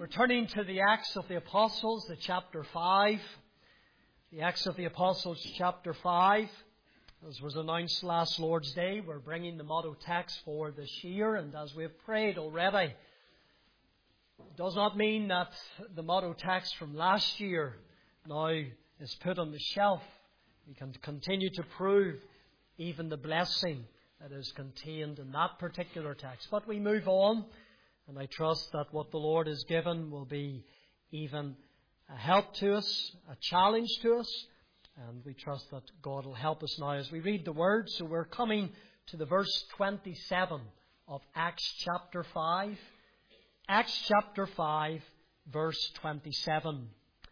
We're turning to the Acts of the Apostles, the chapter 5. The Acts of the Apostles, chapter 5. As was announced last Lord's Day, we're bringing the motto text for this year, and as we've prayed already, it does not mean that the motto text from last year now is put on the shelf. We can continue to prove even the blessing that is contained in that particular text. But we move on, and I trust that what the Lord has given will be even a help to us, a challenge to us, and we trust that God will help us now as we read the Word. So we're coming to the verse 27 of Acts chapter 5. Acts chapter 5, verse 27.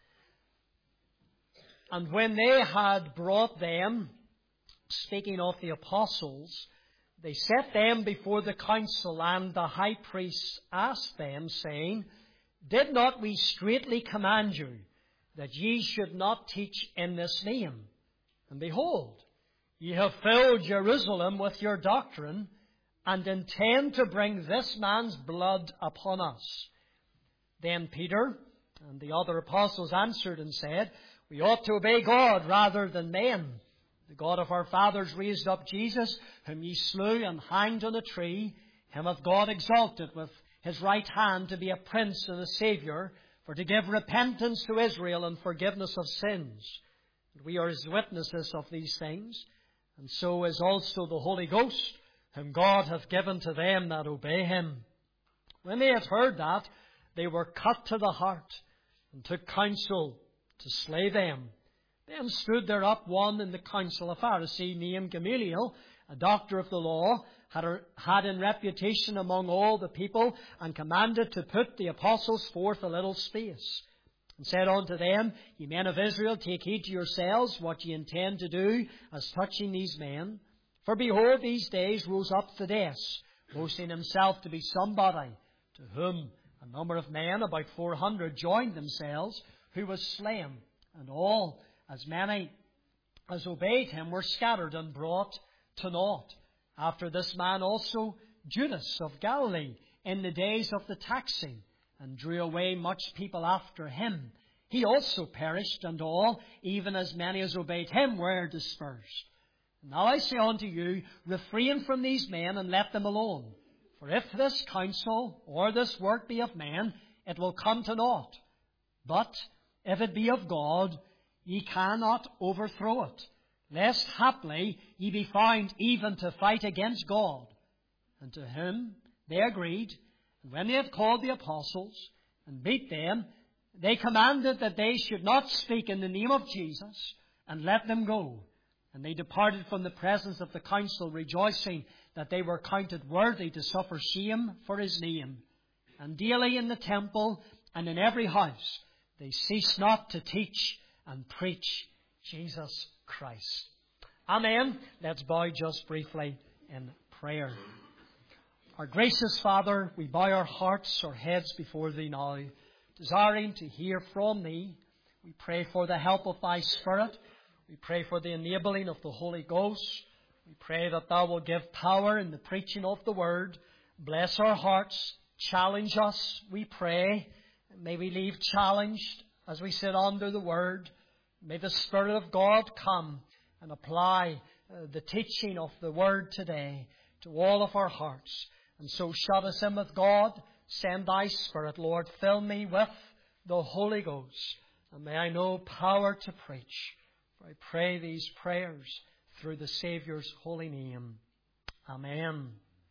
And when they had brought them, speaking of the apostles, they set them before the council, and the high priest asked them, saying, Did not we straitly command you that ye should not teach in this name? And behold, ye have filled Jerusalem with your doctrine, and intend to bring this man's blood upon us. Then Peter and the other apostles answered and said, We ought to obey God rather than men. The God of our fathers raised up Jesus, whom ye slew and hanged on a tree. Him hath God exalted with his right hand to be a prince and a saviour, for to give repentance to Israel and forgiveness of sins. And we are his witnesses of these things, and so is also the Holy Ghost, whom God hath given to them that obey him. When they had heard that, they were cut to the heart, and took counsel to slay them. Then stood there up one in the council, a Pharisee named Gamaliel, a doctor of the law, had in reputation among all the people, and commanded to put the apostles forth a little space. And said unto them, Ye men of Israel, take heed to yourselves what ye intend to do as touching these men. For behold, these days rose up Theudas, boasting himself to be somebody, to whom a number of men, about 400, joined themselves, who was slain, and all, as many as obeyed him, were scattered and brought to naught. After this man also Judas of Galilee, in the days of the taxing, and drew away much people after him. He also perished, and all, even as many as obeyed him, were dispersed. Now I say unto you, refrain from these men, and let them alone. For if this counsel or this work be of man, it will come to naught. But if it be of God, ye cannot overthrow it, lest haply ye be found even to fight against God. And to whom they agreed, and when they had called the apostles and beat them, they commanded that they should not speak in the name of Jesus, and let them go. And they departed from the presence of the council, rejoicing that they were counted worthy to suffer shame for his name. And daily in the temple and in every house they ceased not to teach and preach Jesus Christ. Amen. Let's bow just briefly in prayer. Our gracious Father, we bow our hearts, our heads before Thee now, desiring to hear from Thee. We pray for the help of Thy Spirit. We pray for the enabling of the Holy Ghost. We pray that Thou will give power in the preaching of the Word. Bless our hearts. Challenge us, we pray. May we leave challenged as we sit under the Word. May the Spirit of God come and apply the teaching of the Word today to all of our hearts. And so shut us in with God. Send Thy Spirit, Lord. Fill me with the Holy Ghost. And may I know power to preach. For I pray these prayers through the Saviour's holy name. Amen.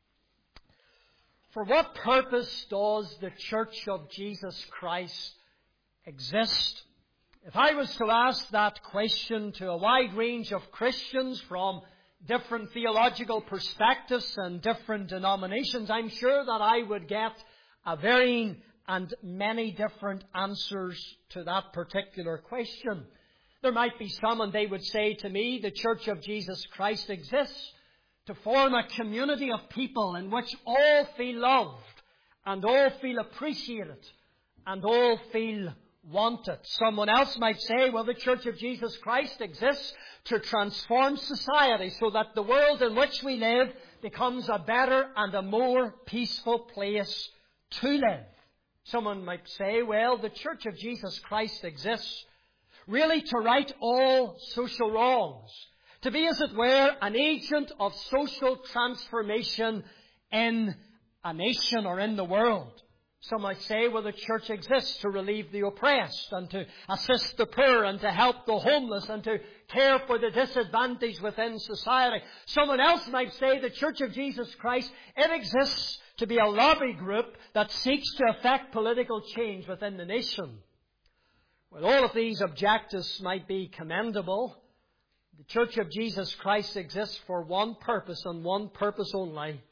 For what purpose does the Church of Jesus Christ exist? If I was to ask that question to a wide range of Christians from different theological perspectives and different denominations, I'm sure that I would get a varying and many different answers to that particular question. There might be some, and they would say to me, the Church of Jesus Christ exists to form a community of people in which all feel loved, and all feel appreciated, and all feel wanted. Someone else might say, well, the Church of Jesus Christ exists to transform society so that the world in which we live becomes a better and a more peaceful place to live. Someone might say, well, the Church of Jesus Christ exists really to right all social wrongs, to be, as it were, an agent of social transformation in a nation or in the world. Some might say, well, the church exists to relieve the oppressed and to assist the poor and to help the homeless and to care for the disadvantaged within society. Someone else might say the Church of Jesus Christ, it exists to be a lobby group that seeks to effect political change within the nation. Well, all of these objectives might be commendable. The Church of Jesus Christ exists for one purpose and one purpose only: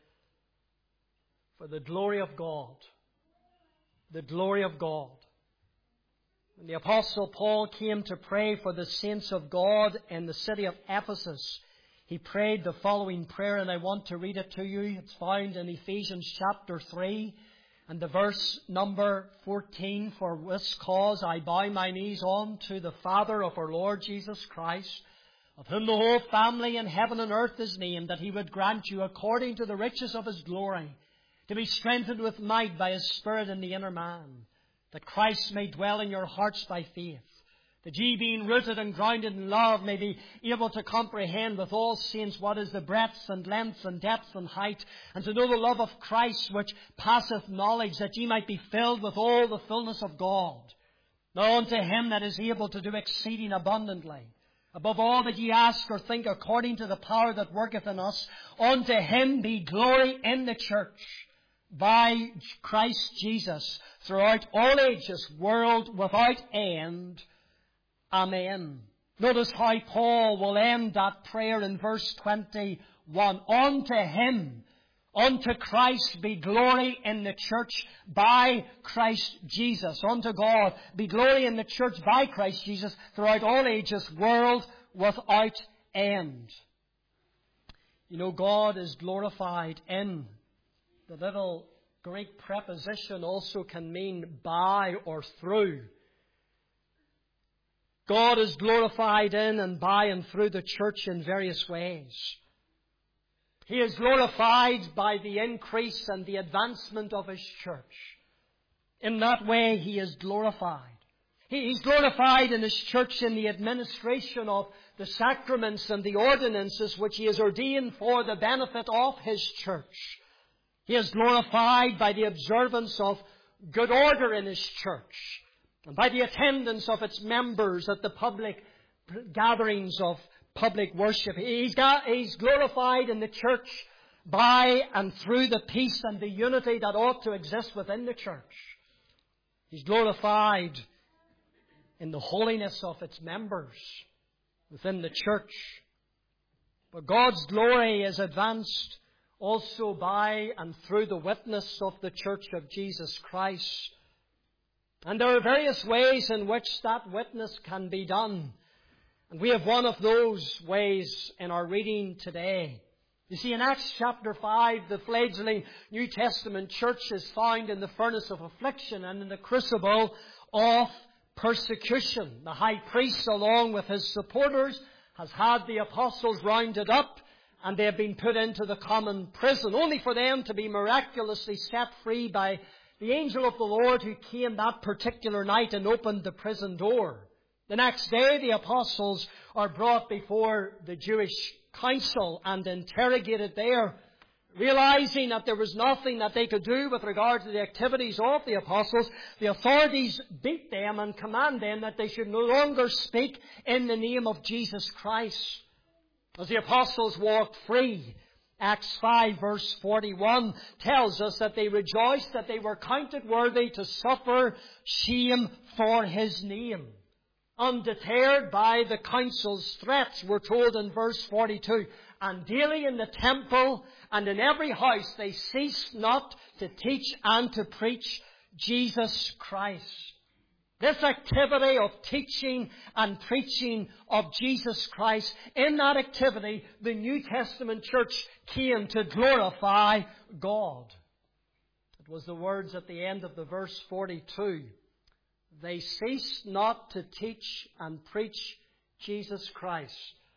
for the glory of God. The glory of God. When the Apostle Paul came to pray for the saints of God in the city of Ephesus, he prayed the following prayer, and I want to read it to you. It's found in Ephesians chapter 3 and the verse number 14. For this cause I bow my knees unto the Father of our Lord Jesus Christ, of whom the whole family in heaven and earth is named, that he would grant you, according to the riches of his glory, to be strengthened with might by his Spirit in the inner man, that Christ may dwell in your hearts by faith, that ye, being rooted and grounded in love, may be able to comprehend with all saints what is the breadth and length and depth and height, and to know the love of Christ which passeth knowledge, that ye might be filled with all the fullness of God. Now unto him that is able to do exceeding abundantly, above all that ye ask or think, according to the power that worketh in us, unto him be glory in the church by Christ Jesus throughout all ages, world without end. Amen. Notice how Paul will end that prayer in verse 21. Unto him, unto Christ be glory in the church by Christ Jesus. Unto God be glory in the church by Christ Jesus throughout all ages, world without end. You know, God is glorified in. The little Greek preposition also can mean by or through. God is glorified in and by and through the church in various ways. He is glorified by the increase and the advancement of his church. In that way, he is glorified. He's glorified in his church in the administration of the sacraments and the ordinances which he has ordained for the benefit of his church. He is glorified by the observance of good order in his church and by the attendance of its members at the public gatherings of public worship. He's glorified in the church by and through the peace and the unity that ought to exist within the church. He's glorified in the holiness of its members within the church. But God's glory is advanced also by and through the witness of the Church of Jesus Christ. And there are various ways in which that witness can be done. And we have one of those ways in our reading today. You see, in Acts chapter 5, the fledgling New Testament church is found in the furnace of affliction and in the crucible of persecution. The high priest, along with his supporters, has had the apostles rounded up, and they have been put into the common prison, only for them to be miraculously set free by the angel of the Lord who came that particular night and opened the prison door. The next day, the apostles are brought before the Jewish council and interrogated there, realizing that there was nothing that they could do with regard to the activities of the apostles. The authorities beat them and command them that they should no longer speak in the name of Jesus Christ. As the apostles walked free, Acts 5 verse 41 tells us that they rejoiced that they were counted worthy to suffer shame for his name. Undeterred by the council's threats, we're told in verse 42, and daily in the temple and in every house they ceased not to teach and to preach Jesus Christ. This activity of teaching and preaching of Jesus Christ, in that activity, the New Testament church came to glorify God. It was the words at the end of the verse 42. They ceased not to teach and preach Jesus Christ,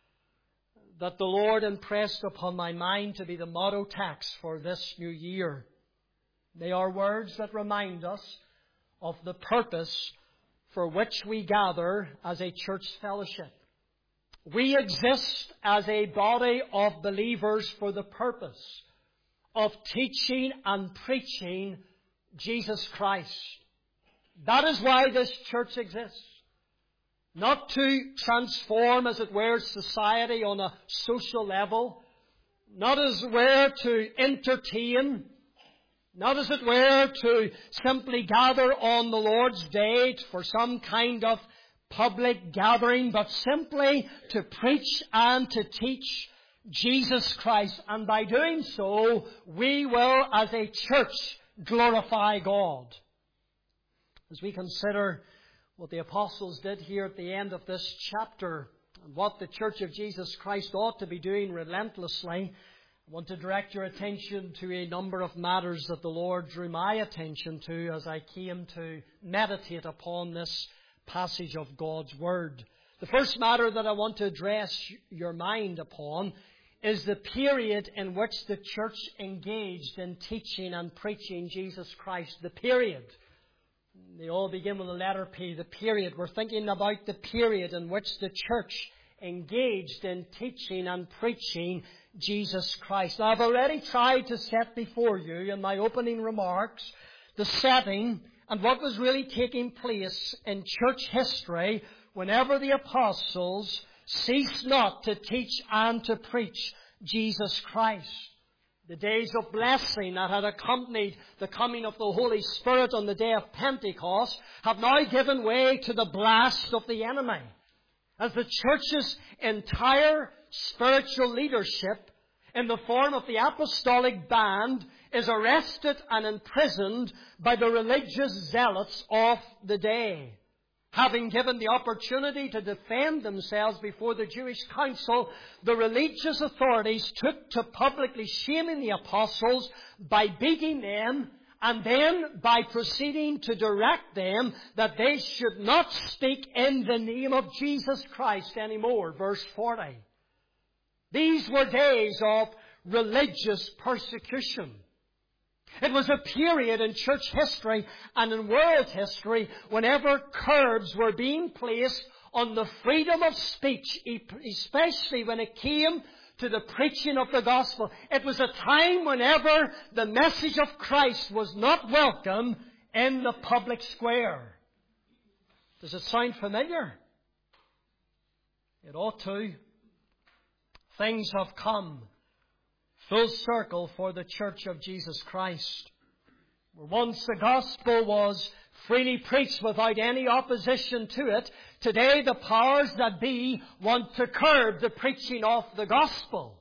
that the Lord impressed upon my mind to be the motto text for this new year. They are words that remind us of the purpose for which we gather as a church fellowship. We exist as a body of believers for the purpose of teaching and preaching Jesus Christ. That is why this church exists. Not to transform, as it were, society on a social level. Not as it were to entertain. Not as it were to simply gather on the Lord's Day for some kind of public gathering, but simply to preach and to teach Jesus Christ. And by doing so, we will, as a church, glorify God. As we consider what the apostles did here at the end of this chapter, and what the Church of Jesus Christ ought to be doing relentlessly, I want to direct your attention to a number of matters that the Lord drew my attention to as I came to meditate upon this passage of God's Word. The first matter that I want to address your mind upon is the period in which the church engaged in teaching and preaching Jesus Christ. The period. They all begin with the letter P, the period. We're thinking about the period in which the church engaged in teaching and preaching Jesus Christ. Now, I've already tried to set before you in my opening remarks the setting and what was really taking place in church history whenever the apostles ceased not to teach and to preach Jesus Christ. The days of blessing that had accompanied the coming of the Holy Spirit on the day of Pentecost have now given way to the blast of the enemy. As the church's entire spiritual leadership in the form of the apostolic band is arrested and imprisoned by the religious zealots of the day. Having given the opportunity to defend themselves before the Jewish council, the religious authorities took to publicly shaming the apostles by beating them and then by proceeding to direct them that they should not speak in the name of Jesus Christ anymore. Verse 40. These were days of religious persecution. It was a period in church history and in world history whenever curbs were being placed on the freedom of speech, especially when it came to the preaching of the gospel. It was a time whenever the message of Christ was not welcome in the public square. Does it sound familiar? It ought to. Things have come full circle for the Church of Jesus Christ. Where once the gospel was freely preached without any opposition to it, today the powers that be want to curb the preaching of the gospel.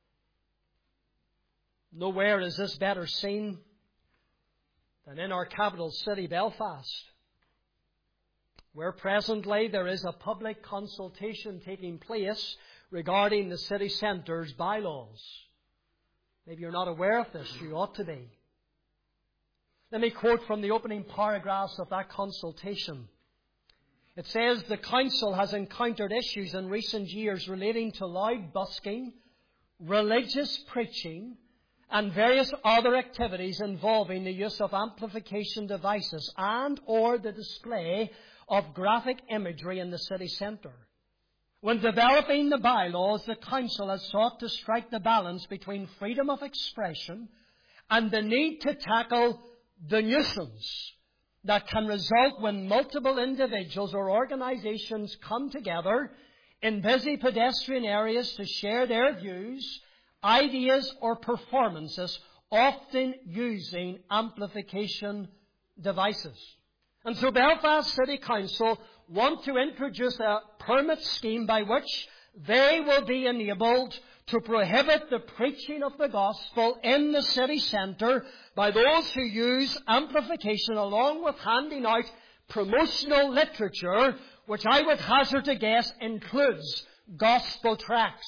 Nowhere is this better seen than in our capital city, Belfast, where presently there is a public consultation taking place regarding the city centre's bylaws. Maybe you're not aware of this. You ought to be. Let me quote from the opening paragraphs of that consultation. It says, the council has encountered issues in recent years relating to loud busking, religious preaching, and various other activities involving the use of amplification devices and or the display of graphic imagery in the city centre. When developing the bylaws, the Council has sought to strike the balance between freedom of expression and the need to tackle the nuisance that can result when multiple individuals or organizations come together in busy pedestrian areas to share their views, ideas or performances, often using amplification devices. And so Belfast City Council want to introduce a permit scheme by which they will be enabled to prohibit the preaching of the gospel in the city centre by those who use amplification along with handing out promotional literature, which I would hazard to guess includes gospel tracts.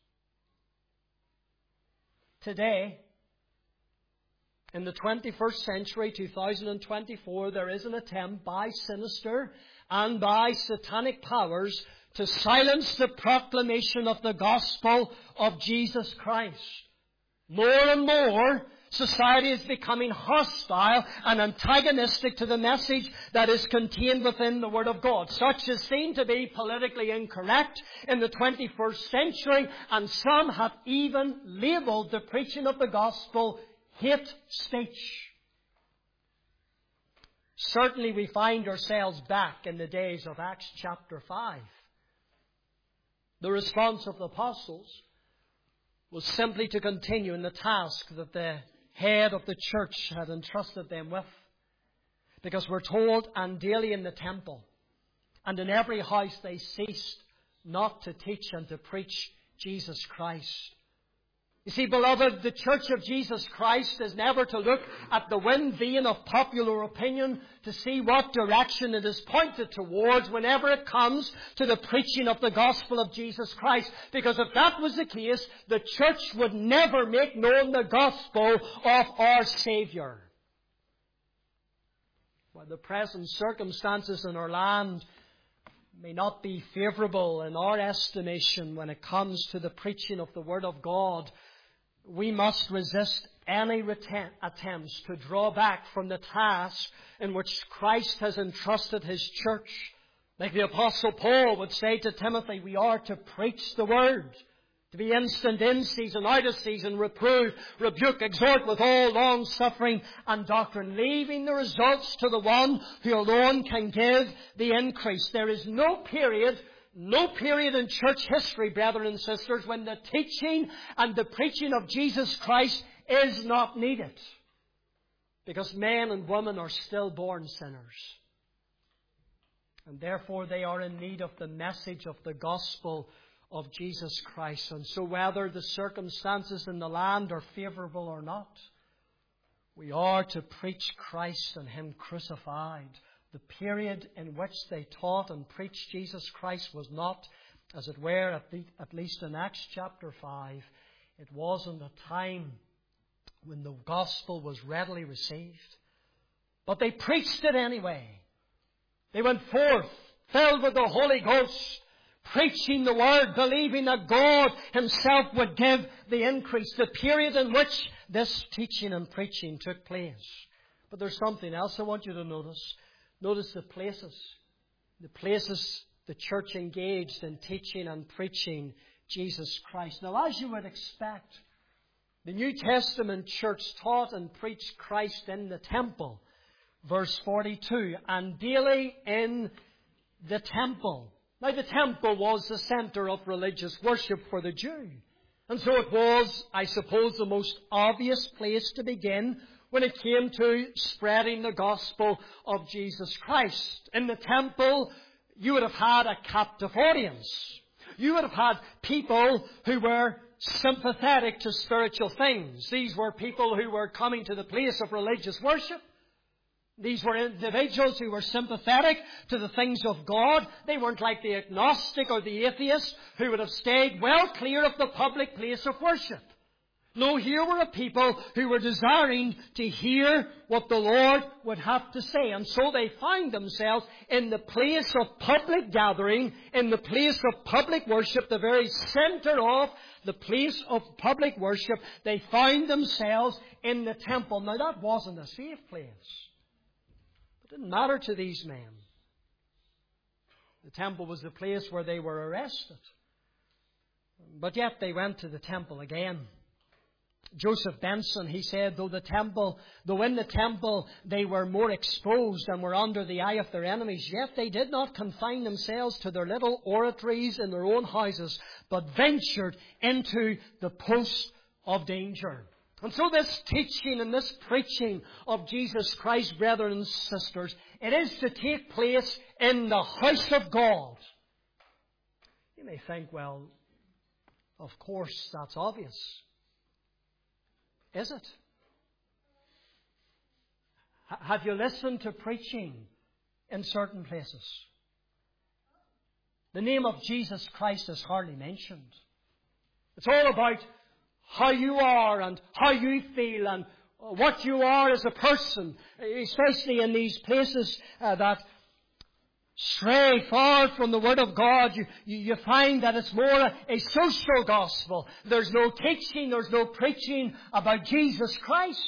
Today, in the 21st century, 2024, there is an attempt by sinister and by satanic powers to silence the proclamation of the gospel of Jesus Christ. More and more, Society is becoming hostile and antagonistic to the message that is contained within the Word of God. Such is seen to be politically incorrect in the 21st century, and some have even labelled the preaching of the gospel hate speech. Certainly we find ourselves back in the days of Acts chapter 5. The response of the apostles was simply to continue in the task that the head of the church had entrusted them with. Because we're told, and daily in the temple, and in every house they ceased not to teach and to preach Jesus Christ. You see, beloved, the Church of Jesus Christ is never to look at the wind vane of popular opinion to see what direction it is pointed towards whenever it comes to the preaching of the gospel of Jesus Christ. Because if that was the case, the church would never make known the gospel of our Saviour. While the present circumstances in our land may not be favourable in our estimation when it comes to the preaching of the Word of God, we must resist any attempts to draw back from the task in which Christ has entrusted His church. Like the Apostle Paul would say to Timothy, we are to preach the Word, to be instant in season, out of season, reprove, rebuke, exhort with all long suffering and doctrine, leaving the results to the one who alone can give the increase. There is no period in church history, brethren and sisters, when the teaching and the preaching of Jesus Christ is not needed. Because men and women are still born sinners. And therefore they are in need of the message of the gospel of Jesus Christ. And so whether the circumstances in the land are favourable or not, we are to preach Christ and Him crucified. The period in which they taught and preached Jesus Christ was not, as it were, at least in Acts chapter 5, it wasn't a time when the gospel was readily received. But they preached it anyway. They went forth, filled with the Holy Ghost, preaching the Word, believing that God Himself would give the increase. The period in which this teaching and preaching took place. But there's something else I want you to notice. Notice the places the church engaged in teaching and preaching Jesus Christ. Now, as you would expect, the New Testament church taught and preached Christ in the temple. Verse 42, and daily in the temple. Now, the temple was the centre of religious worship for the Jew. And so it was, I suppose, the most obvious place to begin when it came to spreading the gospel of Jesus Christ. In the temple, you would have had a captive audience. You would have had people who were sympathetic to spiritual things. These were people who were coming to the place of religious worship. These were individuals who were sympathetic to the things of God. They weren't like the agnostic or the atheist who would have stayed well clear of the public place of worship. No, here were a people who were desiring to hear what the Lord would have to say. And so they find themselves in the place of public gathering, in the place of public worship, the very center of the place of public worship. They find themselves in the temple. Now, that wasn't a safe place. It didn't matter to these men. The temple was the place where they were arrested. But yet they went to the temple again. Joseph Benson, he said, though in the temple they were more exposed and were under the eye of their enemies, yet they did not confine themselves to their little oratories in their own houses, but ventured into the post of danger. And so this teaching and this preaching of Jesus Christ, brethren and sisters, it is to take place in the house of God. You may think, well, of course, that's obvious. Is it? Have you listened to preaching in certain places? The name of Jesus Christ is hardly mentioned. It's all about how you are and how you feel and what you are as a person, especially in these places that stray far from the Word of God. You find that it's more a social gospel. There's no teaching, there's no preaching about Jesus Christ.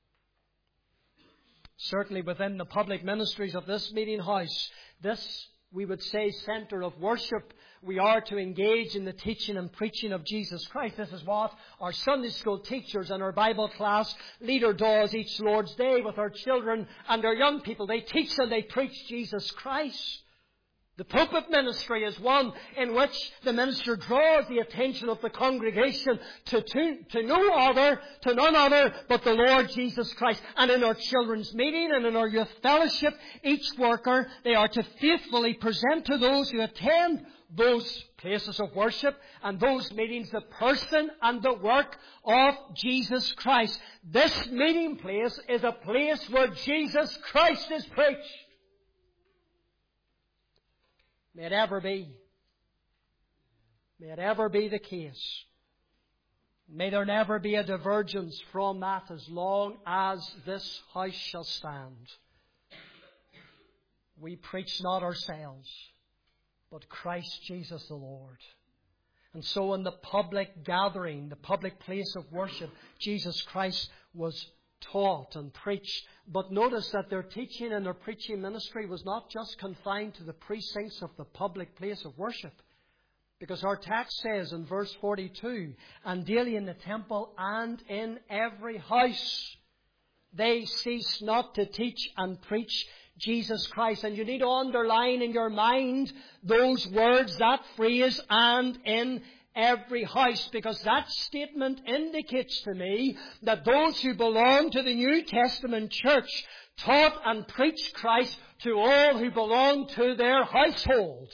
Certainly within the public ministries of this meeting house, this, we would say, centre of worship, we are to engage in the teaching and preaching of Jesus Christ. This is what our Sunday school teachers and our Bible class leader does each Lord's Day with our children and our young people. They teach and they preach Jesus Christ. The pulpit ministry is one in which the minister draws the attention of the congregation to none other but the Lord Jesus Christ. And in our children's meeting and in our youth fellowship, each worker, they are to faithfully present to those who attend those places of worship and those meetings the person and the work of Jesus Christ. This meeting place is a place where Jesus Christ is preached. May it ever be. May it ever be the case. May there never be a divergence from that as long as this house shall stand. We preach not ourselves, but Christ Jesus the Lord. And so in the public gathering, the public place of worship, Jesus Christ was taught and preached. But notice that their teaching and their preaching ministry was not just confined to the precincts of the public place of worship. Because our text says in verse 42, and daily in the temple and in every house, they cease not to teach and preach Jesus Christ. And you need to underline in your mind those words, that phrase, and in every house, because that statement indicates to me that those who belong to the New Testament church taught and preached Christ to all who belong to their household.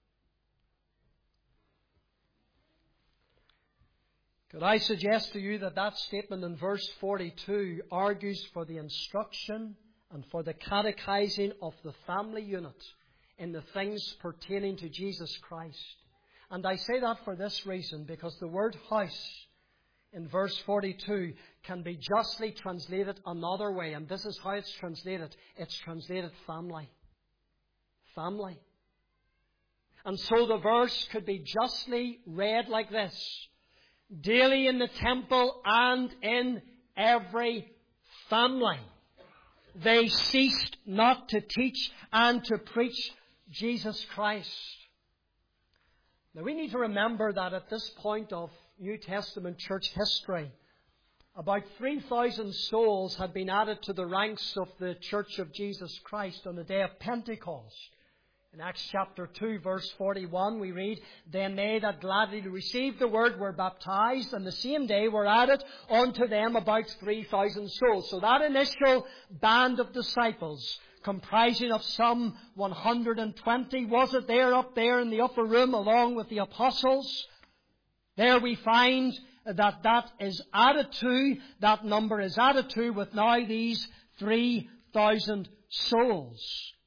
Could I suggest to you that that statement in verse 42 argues for the instruction and for the catechizing of the family unit in the things pertaining to Jesus Christ? And I say that for this reason, because the word house in verse 42 can be justly translated another way, and this is how it's translated. It's translated family. Family. And so the verse could be justly read like this: daily in the temple and in every family, they ceased not to teach and to preach Jesus Christ. Now we need to remember that at this point of New Testament church history, about 3,000 souls had been added to the ranks of the Church of Jesus Christ on the day of Pentecost. In Acts chapter 2, verse 41, we read, then they that gladly received the word were baptized, and the same day were added unto them about 3,000 souls. So that initial band of disciples, comprising of some 120, was it there up there in the upper room along with the apostles? There we find that is added to, that number is added to with now these 3,000 souls.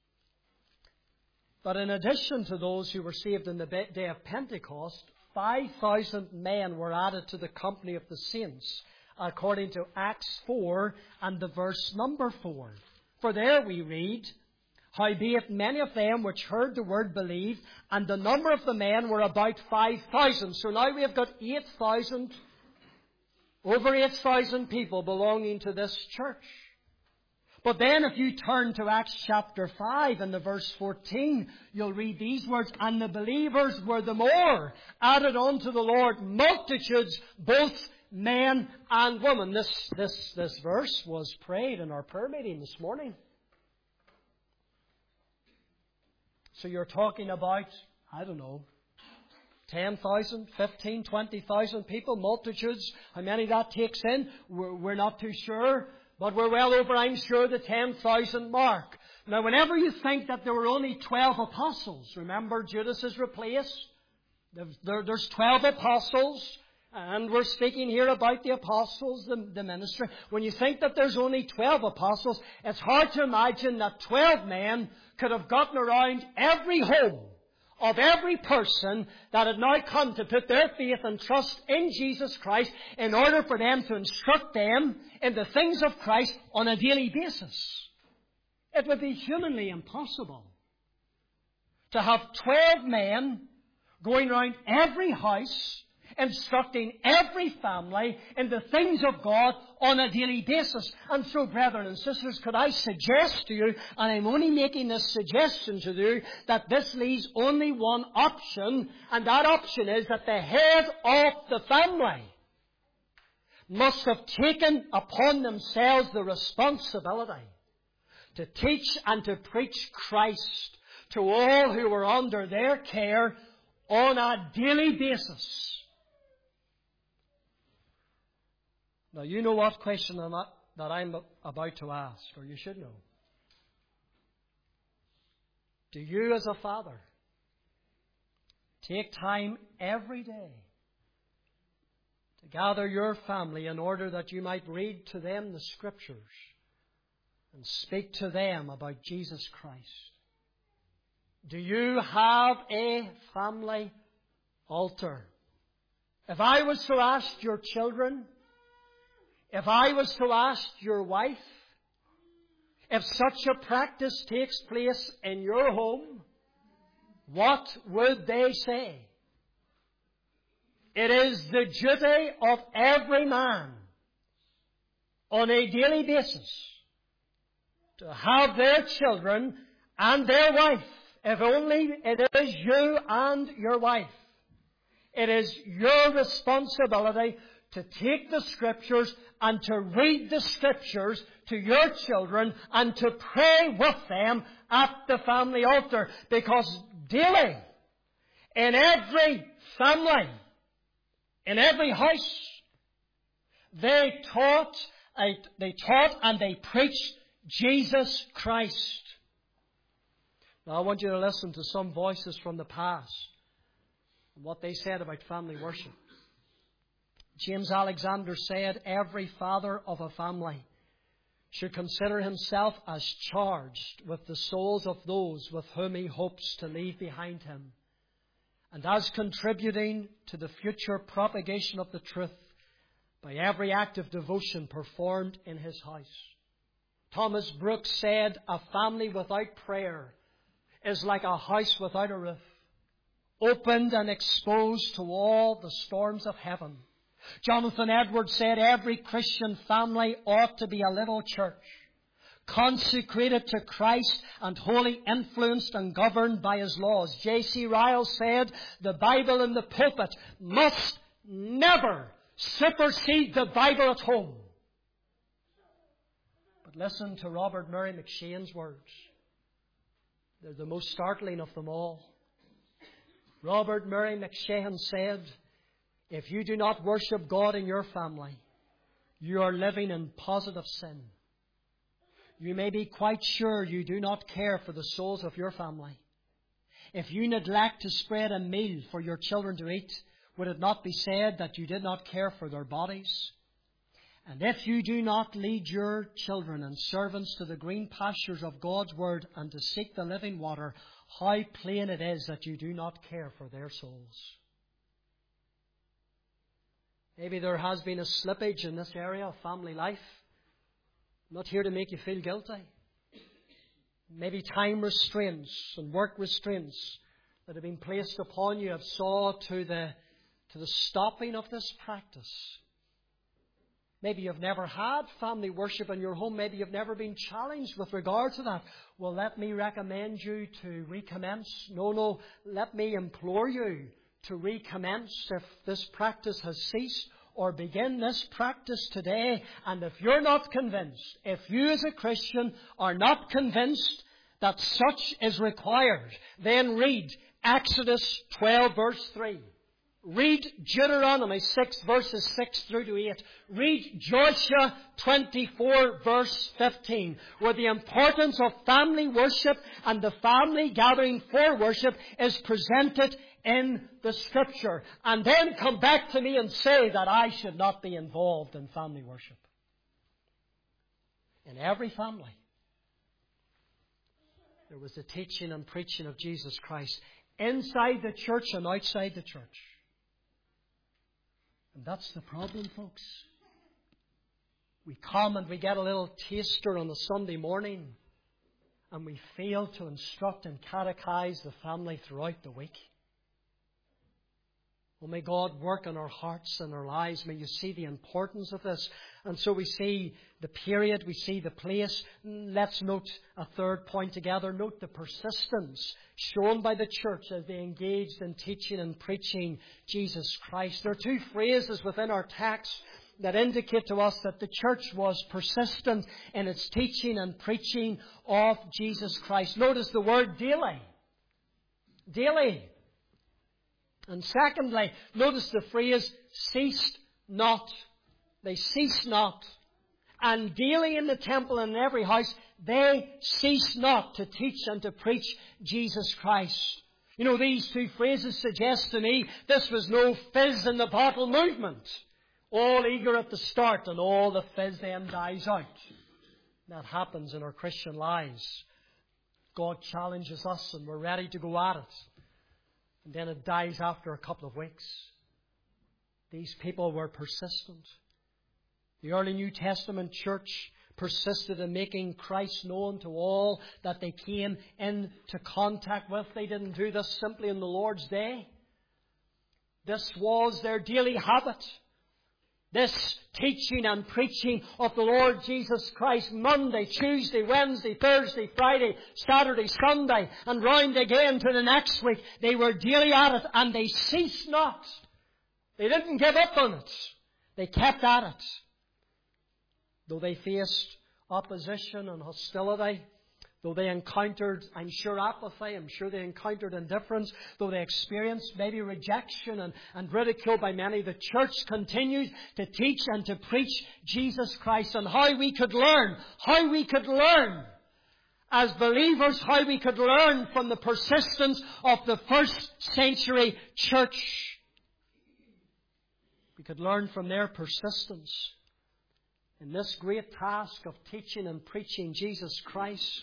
But in addition to those who were saved in the day of Pentecost, 5,000 men were added to the company of the saints, according to Acts 4 and the verse number 4. For there we read, howbeit many of them which heard the word believed, and the number of the men were about 5,000. So now we have got 8,000, over 8,000 people belonging to this church. But then if you turn to Acts chapter 5 and the verse 14, you'll read these words, and the believers were the more added unto the Lord, multitudes, both men and women. This verse was prayed in our prayer meeting this morning. So you're talking about, 10,000, 15, 20,000 people, multitudes. How many that takes in, we're not too sure. But we're well over, I'm sure, the 10,000 mark. Now, whenever you think that there were only 12 apostles, remember Judas is replaced. There's 12 apostles, and we're speaking here about the apostles, the ministry. When you think that there's only 12 apostles, it's hard to imagine that 12 men could have gotten around every home of every person that had now come to put their faith and trust in Jesus Christ in order for them to instruct them in the things of Christ on a daily basis. It would be humanly impossible. to have 12 men going round every house, instructing every family in the things of God on a daily basis. And so, brethren and sisters, could I suggest to you, and I'm only making this suggestion to you, that this leaves only one option, and that option is that the head of the family must have taken upon themselves the responsibility to teach and to preach Christ to all who were under their care on a daily basis. Now, you know what question that I'm about to ask, or you should know. Do you, as a father, take time every day to gather your family in order that you might read to them the Scriptures and speak to them about Jesus Christ? Do you have a family altar? If I was to ask your children, if I was to ask your wife, if such a practice takes place in your home, what would they say? It is the duty of every man on a daily basis to have their children and their wife, if only it is you and your wife. It is your responsibility to take the Scriptures and to read the Scriptures to your children and to pray with them at the family altar. Because daily, in every family, in every house, they taught and they preached Jesus Christ. Now I want you to listen to some voices from the past and what they said about family worship. James Alexander said, every father of a family should consider himself as charged with the souls of those with whom he hopes to leave behind him, and as contributing to the future propagation of the truth by every act of devotion performed in his house. Thomas Brooks said, a family without prayer is like a house without a roof, opened and exposed to all the storms of heaven. Jonathan Edwards said, every Christian family ought to be a little church, consecrated to Christ and wholly influenced and governed by His laws. J.C. Ryle said, the Bible in the pulpit must never supersede the Bible at home. But listen to Robert Murray McCheyne's words. They're the most startling of them all. Robert Murray McCheyne said, if you do not worship God in your family, you are living in positive sin. You may be quite sure you do not care for the souls of your family. If you neglect to spread a meal for your children to eat, would it not be said that you did not care for their bodies? And if you do not lead your children and servants to the green pastures of God's Word and to seek the living water, how plain it is that you do not care for their souls. Maybe there has been a slippage in this area of family life. I'm not here to make you feel guilty. Maybe time restraints and work restraints that have been placed upon you have saw to the stopping of this practice. Maybe you've never had family worship in your home. Maybe you've never been challenged with regard to that. Well, let me recommend you to recommence. No, let me implore you to recommence if this practice has ceased, or begin this practice today. And if you're not convinced, if you as a Christian are not convinced that such is required, then read Exodus 12 verse 3. Read Deuteronomy 6 verses 6 through to 8. Read Joshua 24 verse 15, where the importance of family worship and the family gathering for worship is presented in the Scripture. And then come back to me and say that I should not be involved in family worship. In every family, there was the teaching and preaching of Jesus Christ, inside the church and outside the church. And that's the problem, folks. We come and we get a little taster on a Sunday morning, and we fail to instruct and catechize the family throughout the week. Well, may God work in our hearts and our lives. May you see the importance of this. And so we see the period, we see the place. Let's note a third point together. Note the persistence shown by the church as they engaged in teaching and preaching Jesus Christ. There are two phrases within our text that indicate to us that the church was persistent in its teaching and preaching of Jesus Christ. Notice the word daily. Daily. And secondly, notice the phrase, ceased not. They ceased not. And daily in the temple and in every house, they ceased not to teach and to preach Jesus Christ. You know, these two phrases suggest to me this was no fizz in the bottle movement. All eager at the start and all the fizz then dies out. That happens in our Christian lives. God challenges us and we're ready to go at it. And then it dies after a couple of weeks. These people were persistent. The early New Testament church persisted in making Christ known to all that they came into contact with. They didn't do this simply in the Lord's day. This was their daily habit. This teaching and preaching of the Lord Jesus Christ, Monday, Tuesday, Wednesday, Thursday, Friday, Saturday, Sunday, and round again to the next week. They were daily at it, and they ceased not. They didn't give up on it. They kept at it. Though they faced opposition and hostility, though they encountered, I'm sure, apathy, I'm sure they encountered indifference, though they experienced maybe rejection and ridicule by many, the church continued to teach and to preach Jesus Christ. And how we could learn as believers, how we could learn from the persistence of the first century church. We could learn from their persistence in this great task of teaching and preaching Jesus Christ.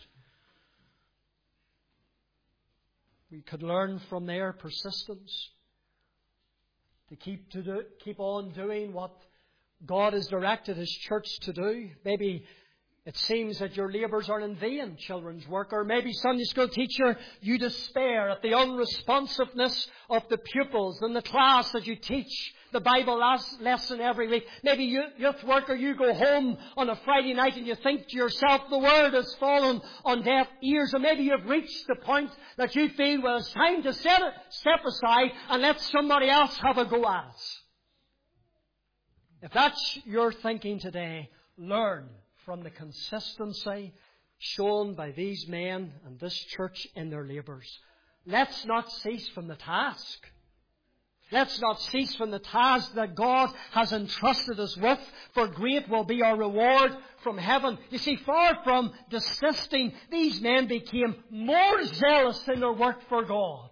We could learn from their persistence to keep on doing what God has directed His church to do. Maybe it seems that your labours are in vain, children's work, or maybe Sunday school teacher, you despair at the unresponsiveness of the pupils in the class that you teach the Bible lesson every week. Maybe youth worker, you go home on a Friday night and you think to yourself, the word has fallen on deaf ears. Or maybe you've reached the point that you feel, well, it's time to step aside and let somebody else have a go at it. If that's your thinking today, learn from the consistency shown by these men and this church in their labours. Let's not cease from the task. Let's not cease from the task that God has entrusted us with, for great will be our reward from heaven. You see, far from desisting, these men became more zealous in their work for God.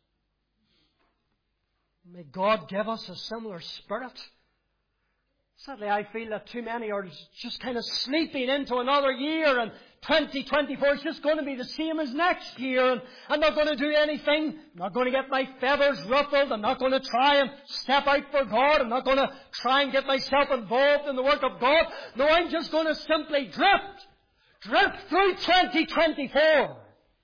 May God give us a similar spirit. Sadly, I feel that too many are just kind of sleeping into another year, and 2024 is just going to be the same as next year, and I'm not going to do anything. I'm not going to get my feathers ruffled. I'm not going to try and step out for God. I'm not going to try and get myself involved in the work of God. No, I'm just going to simply drift through 2024.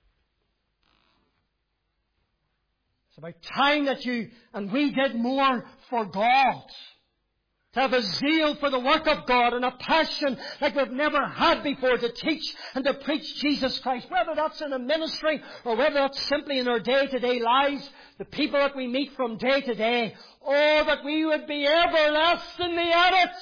It's about time that you and we did more for God. To have a zeal for the work of God and a passion like we've never had before to teach and to preach Jesus Christ. Whether that's in a ministry or whether that's simply in our day-to-day lives, the people that we meet from day to day. Oh, that we would be everlastingly at it.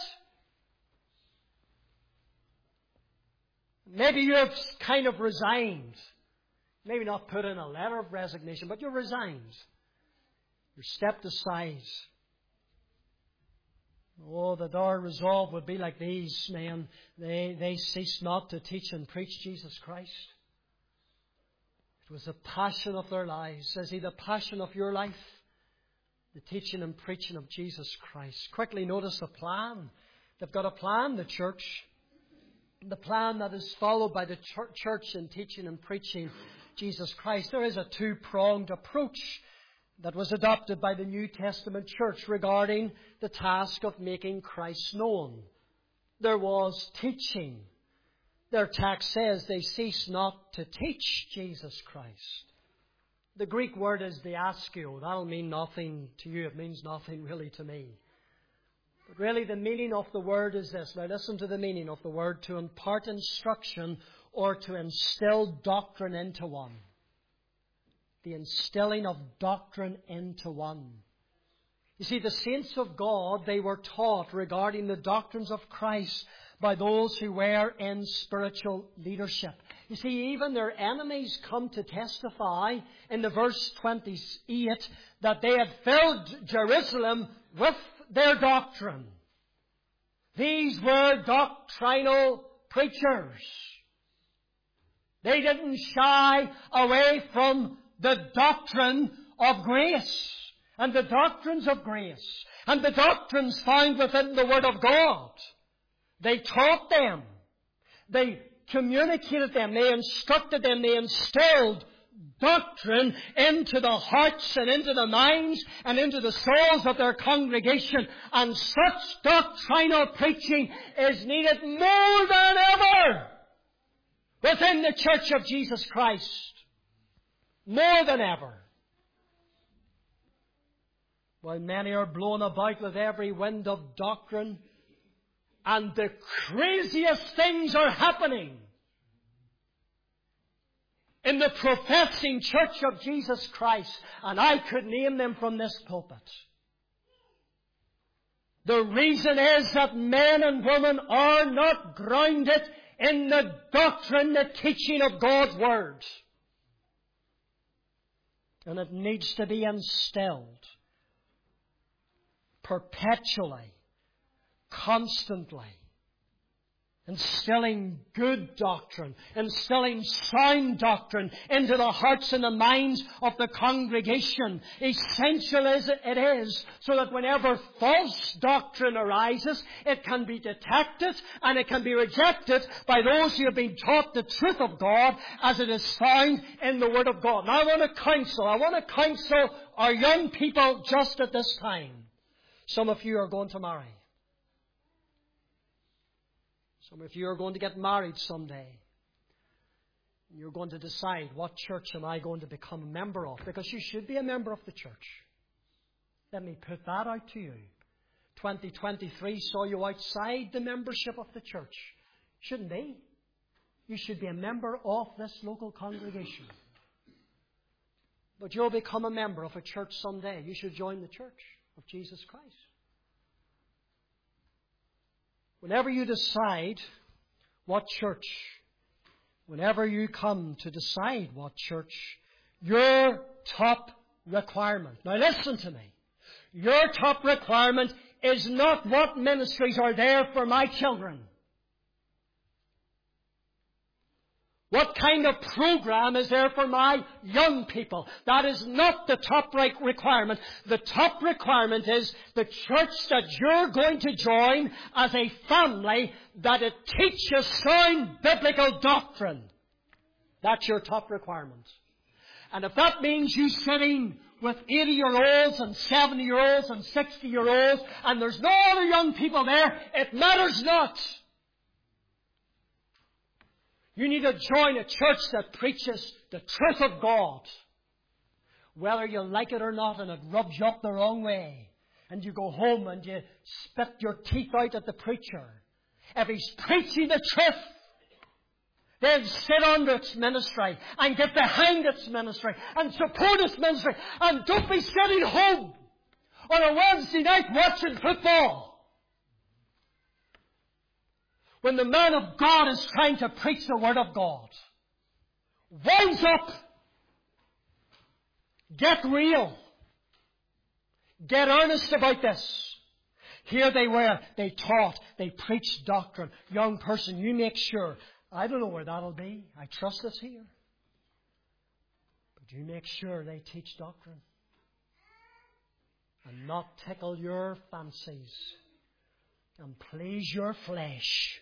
Maybe you've kind of resigned. Maybe not put in a letter of resignation, but you're resigned. You're stepped aside. Oh, that our resolve would be like these men. They ceased not to teach and preach Jesus Christ. It was the passion of their lives. Is He the passion of your life? The teaching and preaching of Jesus Christ. Quickly notice the plan. They've got a plan, the church. The plan that is followed by the church in teaching and preaching Jesus Christ. There is a two-pronged approach that was adopted by the New Testament church regarding the task of making Christ known. There was teaching Their text says they cease not to teach Jesus Christ. The Greek word is diaskio. That'll mean nothing to you. It means nothing really to me. But really the meaning of the word is this. Now listen to the meaning of the word: to impart instruction or to instill doctrine into one. The instilling of doctrine into one. You see, the saints of God, they were taught regarding the doctrines of Christ by those who were in spiritual leadership. You see, even their enemies come to testify in the verse 28 that they had filled Jerusalem with their doctrine. These were doctrinal preachers. They didn't shy away from the doctrine of grace and the doctrines of grace and the doctrines found within the Word of God. They taught them. They communicated them. They instructed them. They instilled doctrine into the hearts and into the minds and into the souls of their congregation. And such doctrinal preaching is needed more than ever within the Church of Jesus Christ. More than ever. While many are blown about with every wind of doctrine, and the craziest things are happening in the professing Church of Jesus Christ, and I could name them from this pulpit. The reason is that men and women are not grounded in the doctrine, the teaching of God's Word. And it needs to be instilled perpetually, constantly. Instilling good doctrine, instilling sound doctrine into the hearts and the minds of the congregation. Essential as it is, so that whenever false doctrine arises, it can be detected and it can be rejected by those who have been taught the truth of God as it is found in the Word of God. Now I want to counsel our young people just at this time. Some of you are going to marry. Some of you are going to get married someday. You're going to decide, what church am I going to become a member of? Because you should be a member of the church. Let me put that out to you. 2023 saw you outside the membership of the church. Shouldn't be. You should be a member of this local congregation. But you'll become a member of a church someday. You should join the church of Jesus Christ. Whenever you decide what church, whenever you come to decide what church, your top requirement, now listen to me, your top requirement is not what ministries are there for my children. What kind of program is there for my young people? That is not the top requirement. The top requirement is the church that you're going to join as a family, that it teaches sound biblical doctrine. That's your top requirement. And if that means you sitting with 80-year-olds and 70-year-olds and 60-year-olds and there's no other young people there, it matters not. You need to join a church that preaches the truth of God. Whether you like it or not, and it rubs you up the wrong way. And you go home and you spit your teeth out at the preacher. If he's preaching the truth, then sit under its ministry and get behind its ministry and support its ministry. And don't be sitting home on a Wednesday night watching football, when the man of God is trying to preach the Word of God. Wise up. Get real. Get earnest about this. Here they were. They taught. They preached doctrine. Young person, you make sure. I don't know where that'll be. I trust it's here. But you make sure they teach doctrine. And not tickle your fancies. And please your flesh.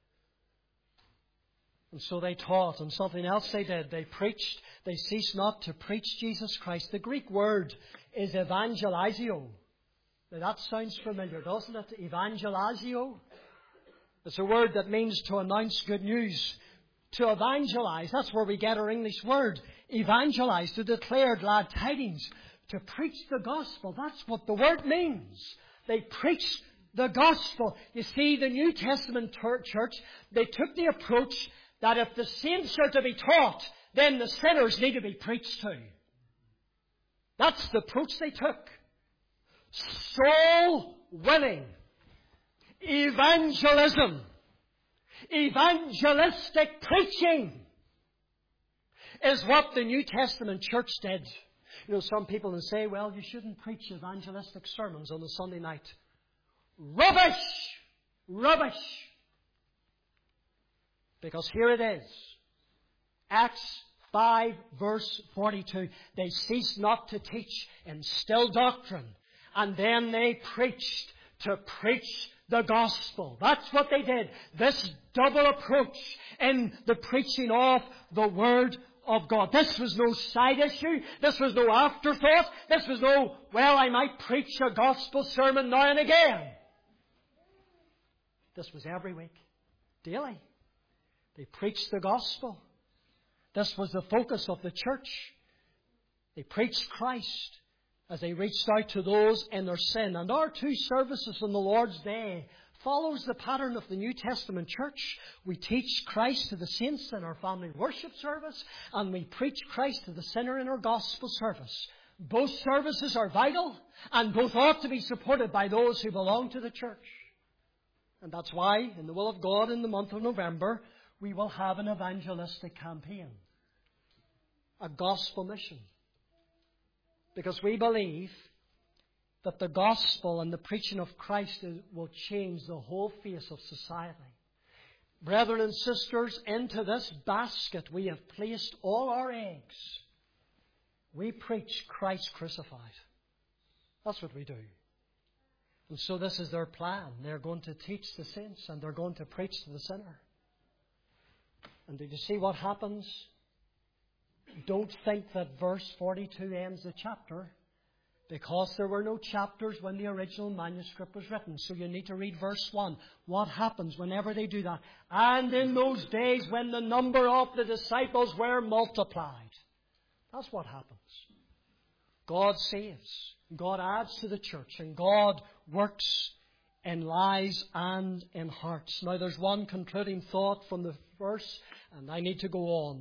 And so they taught, and something else they did. They preached. They ceased not to preach Jesus Christ. The Greek word is evangelizio. Now that sounds familiar, doesn't it? Evangelizio. It's a word that means to announce good news, to evangelize. That's where we get our English word, evangelize, to declare glad tidings, to preach the gospel. That's what the word means. They preached the gospel. You see, the New Testament church, they took the approach that if the saints are to be taught, then the sinners need to be preached to. That's the approach they took. Soul winning, evangelism, evangelistic preaching is what the New Testament church did. You know, some people will say, well, you shouldn't preach evangelistic sermons on a Sunday night. Rubbish! Rubbish! Because here it is. Acts 5 verse 42. They ceased not to teach in still doctrine. And then they preached to preach the gospel. That's what they did. This double approach in the preaching of the Word of God. This was no side issue. This was no afterthought. This was no, well, I might preach a gospel sermon now and again. This was every week, daily. They preached the gospel. This was the focus of the church. They preached Christ as they reached out to those in their sin. And our two services on the Lord's Day follows the pattern of the New Testament church. We teach Christ to the saints in our family worship service, and we preach Christ to the sinner in our gospel service. Both services are vital, and both ought to be supported by those who belong to the church. And that's why, in the will of God, in the month of November, we will have an evangelistic campaign, a gospel mission. Because we believe that the gospel and the preaching of Christ will change the whole face of society. Brethren and sisters, into this basket we have placed all our eggs. We preach Christ crucified. That's what we do. And so this is their plan. They're going to teach the saints and they're going to preach to the sinner. And did you see what happens? Don't think that verse 42 ends the chapter, because there were no chapters when the original manuscript was written. So you need to read verse 1. What happens whenever they do that? And in those days when the number of the disciples were multiplied. That's what happens. God saves. God adds to the church. And God works in lives and in hearts. Now there's one concluding thought from the verse, and I need to go on.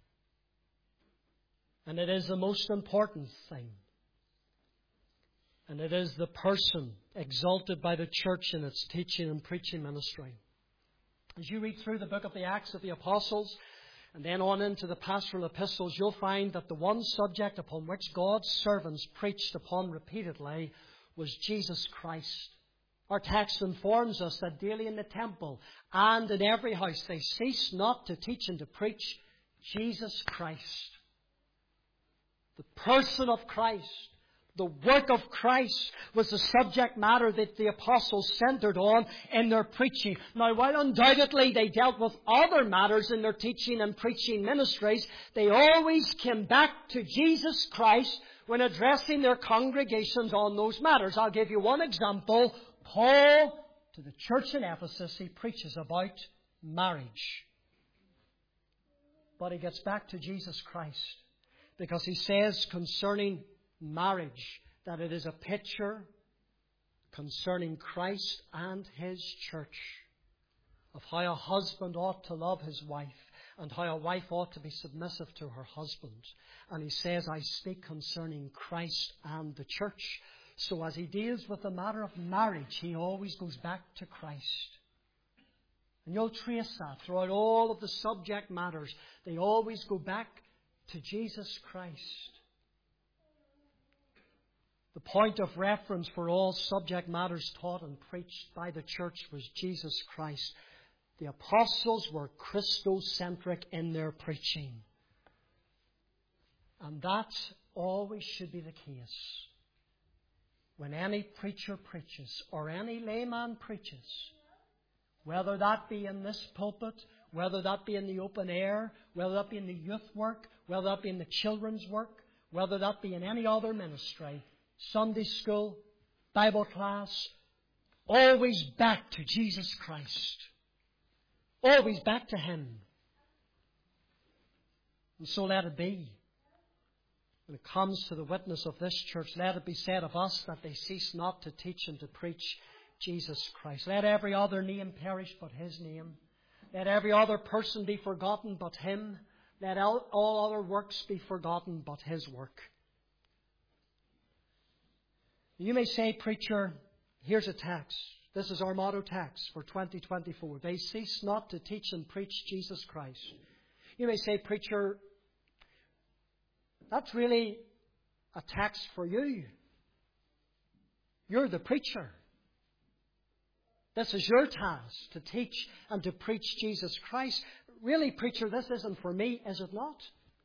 And it is the most important thing. And it is the person exalted by the church in its teaching and preaching ministry. As you read through the book of the Acts of the Apostles, and then on into the pastoral epistles, you'll find that the one subject upon which God's servants preached upon repeatedly was Jesus Christ. Our text informs us that daily in the temple and in every house they ceased not to teach and to preach Jesus Christ. The person of Christ, the work of Christ was the subject matter that the apostles centered on in their preaching. Now, while undoubtedly they dealt with other matters in their teaching and preaching ministries, they always came back to Jesus Christ when addressing their congregations on those matters. I'll give you one example. Paul, to the church in Ephesus, he preaches about marriage. But he gets back to Jesus Christ, because he says concerning marriage that it is a picture concerning Christ and His church, of how a husband ought to love his wife and how a wife ought to be submissive to her husband. And he says, I speak concerning Christ and the church. So as he deals with the matter of marriage, he always goes back to Christ. And you'll trace that throughout all of the subject matters. They always go back to Jesus Christ. The point of reference for all subject matters taught and preached by the church was Jesus Christ. The apostles were Christocentric in their preaching. And that always should be the case. When any preacher preaches, or any layman preaches, whether that be in this pulpit, whether that be in the open air, whether that be in the youth work, whether that be in the children's work, whether that be in any other ministry, Sunday school, Bible class, always back to Jesus Christ. Always back to Him. And so let it be. When it comes to the witness of this church, let it be said of us that they cease not to teach and to preach Jesus Christ. Let every other name perish but His name. Let every other person be forgotten but Him. Let all other works be forgotten but His work. You may say, preacher, here's a text. This is our motto text for 2024. They cease not to teach and preach Jesus Christ. You may say, preacher, that's really a text for you. You're the preacher. This is your task, to teach and to preach Jesus Christ. Really, preacher, this isn't for me, is it not?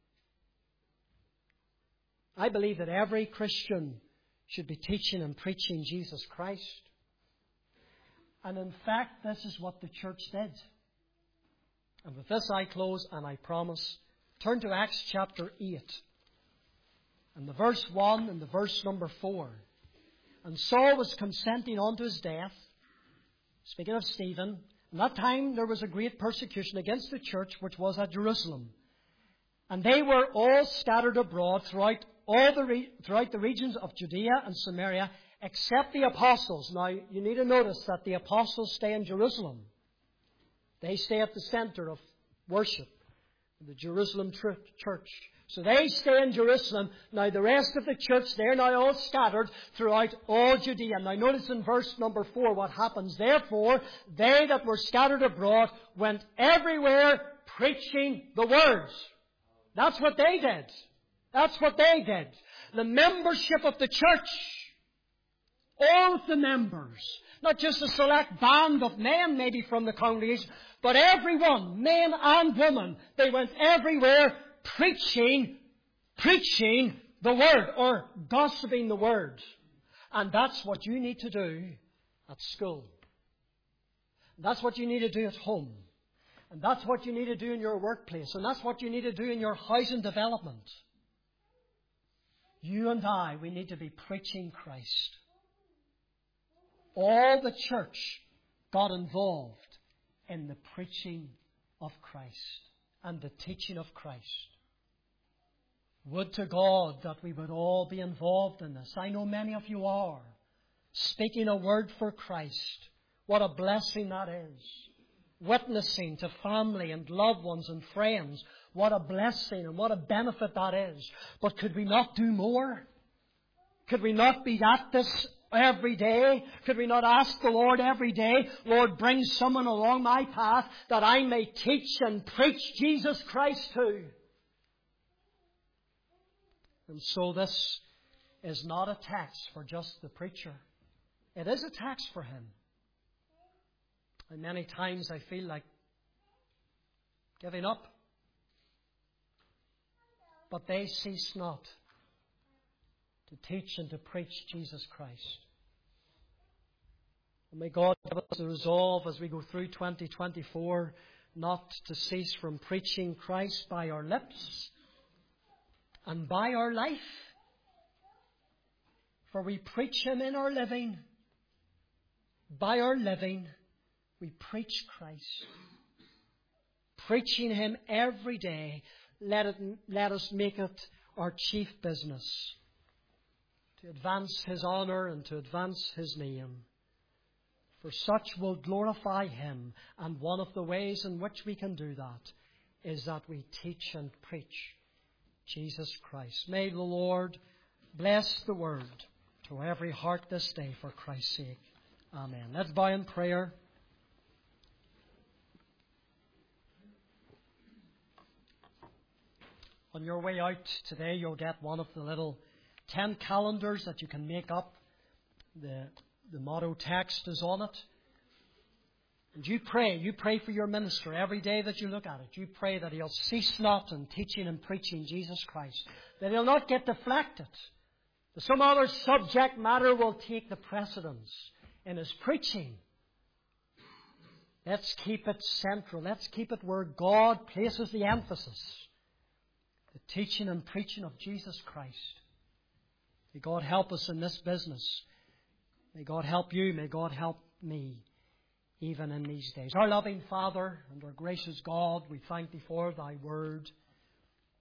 I believe that every Christian should be teaching and preaching Jesus Christ. And in fact, this is what the church did. And with this I close, and I promise. Turn to Acts chapter 8. And the verse 1 and the verse number 4. And Saul was consenting unto his death. Speaking of Stephen, in that time there was a great persecution against the church which was at Jerusalem. And they were all scattered abroad throughout the regions of Judea and Samaria, except the apostles. Now, you need to notice that the apostles stay in Jerusalem. They stay at the center of worship, the Jerusalem church. So they stay in Jerusalem. Now, the rest of the church, they're now all scattered throughout all Judea. Now, notice in verse number 4 what happens. Therefore, they that were scattered abroad went everywhere preaching the word. That's what they did. That's what they did. The membership of the church, all of the members, not just a select band of men maybe from the congregation, but everyone, men and women, they went everywhere preaching the word, or gossiping the word. And that's what you need to do at school. That's what you need to do at home. And that's what you need to do in your workplace. And that's what you need to do in your housing development. You and I, we need to be preaching Christ. All the church got involved in the preaching of Christ and the teaching of Christ. Would to God that we would all be involved in this. I know many of you are. Speaking a word for Christ. What a blessing that is. Witnessing to family and loved ones and friends. What a blessing and what a benefit that is. But could we not do more? Could we not be at this every day? Could we not ask the Lord every day, Lord, bring someone along my path that I may teach and preach Jesus Christ to? And so this is not a text for just the preacher. It is a text for him. And many times I feel like giving up. But they cease not to teach and to preach Jesus Christ. And may God give us the resolve as we go through 2024 not to cease from preaching Christ by our lips and by our life. For we preach Him in our living. By our living, we preach Christ. Preaching Him every day. Let us make it our chief business to advance His honour and to advance His name. For such will glorify Him. And one of the ways in which we can do that is that we teach and preach Jesus Christ. May the Lord bless the word to every heart this day for Christ's sake. Amen. Let's bow in prayer. On your way out today, you'll get one of the little 10 calendars that you can make up. The motto text is on it. And you pray for your minister every day that you look at it. You pray that he'll cease not in teaching and preaching Jesus Christ. That he'll not get deflected. That some other subject matter will take the precedence in his preaching. Let's keep it central. Let's keep it where God places the emphasis. The teaching and preaching of Jesus Christ. May God help us in this business. May God help you. May God help me. Even in these days. Our loving Father and our gracious God, we thank Thee for Thy word.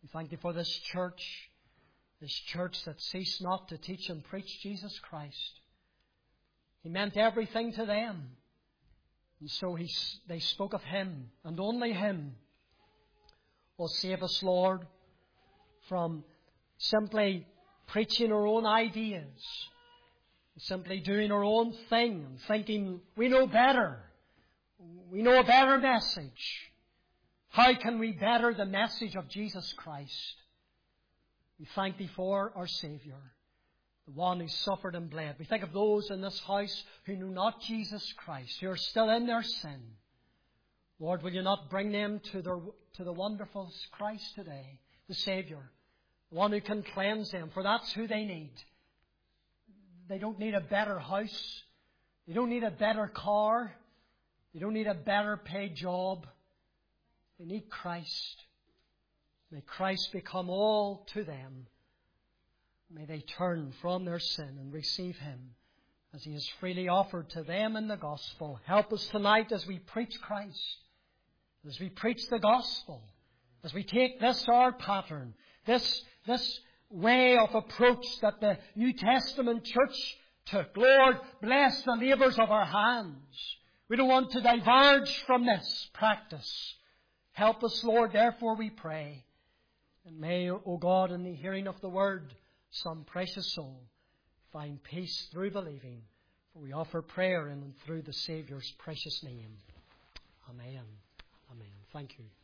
We thank Thee for this church that ceased not to teach and preach Jesus Christ. He meant everything to them. And so they spoke of Him, and only Him. Oh, save us, Lord, from simply preaching our own ideas, simply doing our own thing, and thinking we know better. We know a better message. How can we better the message of Jesus Christ? We thank Thee for our Saviour, the one who suffered and bled. We think of those in this house who know not Jesus Christ, who are still in their sin. Lord, will You not bring them to the wonderful Christ today, the Saviour, the one who can cleanse them, for that's who they need. They don't need a better house. They don't need a better car. They don't need a better paid job. They need Christ. May Christ become all to them. May they turn from their sin and receive Him as He is freely offered to them in the gospel. Help us tonight as we preach Christ, as we preach the gospel, as we take this our pattern, this way of approach that the New Testament church took. Lord, bless the labours of our hands. We don't want to diverge from this practice. Help us, Lord, therefore we pray. And may, O God, in the hearing of the word, some precious soul find peace through believing. For we offer prayer in and through the Saviour's precious name. Amen. Amen. Thank you.